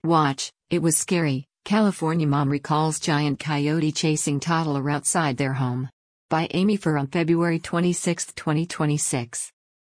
Watch, it was scary. California mom recalls giant coyote chasing toddler outside their home. By Amy Furr on February 26, 2026.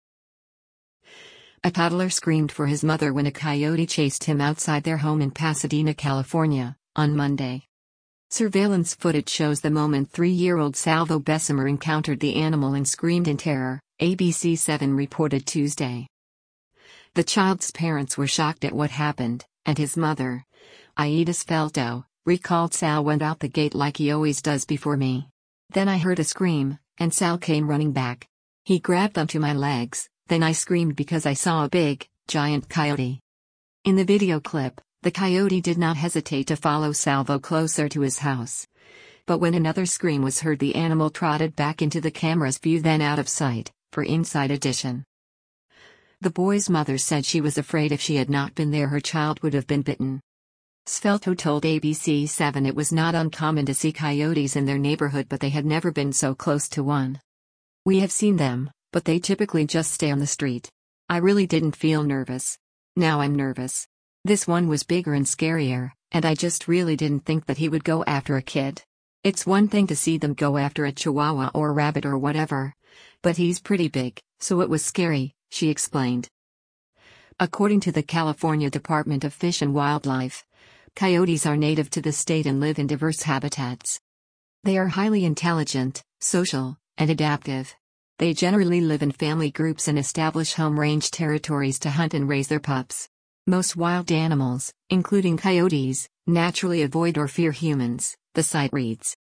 A toddler screamed for his mother when a coyote chased him outside their home in Pasadena, California, on Monday. Surveillance footage shows the moment 3-year-old Salvo Bessemer encountered the animal and screamed in terror, ABC7 reported Tuesday. The child's parents were shocked at what happened, and his mother, Aida Sfelto, recalled Sal went out the gate like he always does before me. Then I heard a scream, and Sal came running back. He grabbed onto my legs, then I screamed because I saw a big, giant coyote. In the video clip, the coyote did not hesitate to follow Salvo closer to his house. But when another scream was heard, the animal trotted back into the camera's view, then out of sight, for Inside Edition. The boy's mother said she was afraid if she had not been there her child would have been bitten. Sfelto told ABC7 it was not uncommon to see coyotes in their neighborhood, but they had never been so close to one. We have seen them, but they typically just stay on the street. I really didn't feel nervous. Now I'm nervous. This one was bigger and scarier, and I just really didn't think that he would go after a kid. It's one thing to see them go after a chihuahua or a rabbit or whatever, but he's pretty big, so it was scary, she explained. According to the California Department of Fish and Wildlife, coyotes are native to the state and live in diverse habitats. They are highly intelligent, social, and adaptive. They generally live in family groups and establish home range territories to hunt and raise their pups. Most wild animals, including coyotes, naturally avoid or fear humans, the site reads.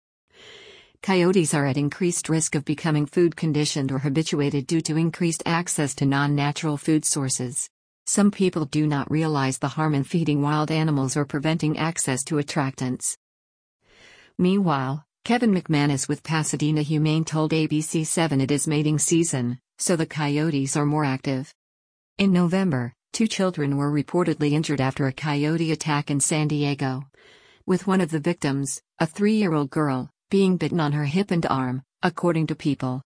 Coyotes are at increased risk of becoming food conditioned or habituated due to increased access to non-natural food sources. Some people do not realize the harm in feeding wild animals or preventing access to attractants. Meanwhile, Kevin McManus with Pasadena Humane told ABC7 it is mating season, so the coyotes are more active. In November, 2 children were reportedly injured after a coyote attack in San Diego, with one of the victims, a 3-year-old girl, being bitten on her hip and arm, according to People.